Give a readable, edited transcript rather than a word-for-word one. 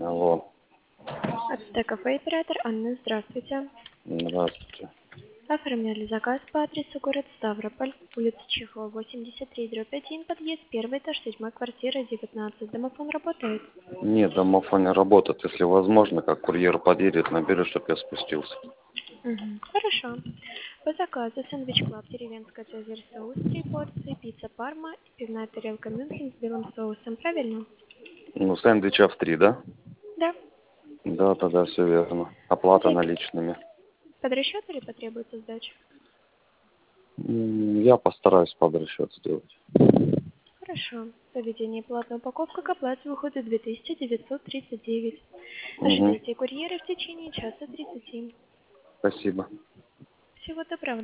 Алло. Кафе оператор Анна, здравствуйте. Здравствуйте. Оформляли заказ по адресу город Ставрополь, улица Чехова, 83/1, подъезд 1, этаж 7, квартира 19. Домофон работает? Нет, домофон не работает. Если возможно, как курьер подъедет, наберет, чтобы я спустился. Хорошо. По заказу сэндвич Клаб, деревенская цезарь соус, 3 порции, пицца Парма и пивная тарелка Мюнхен с белым соусом. Правильно? Ну, сэндвичев 3, да? Да. Да, тогда все верно. Оплата наличными. Под расчет или потребуется сдача? Я постараюсь под расчет сделать. Хорошо. Поведение платной упаковка к оплате выходит 2939. Угу. Ожидайте курьера в течение часа 30. Спасибо. Всего доброго.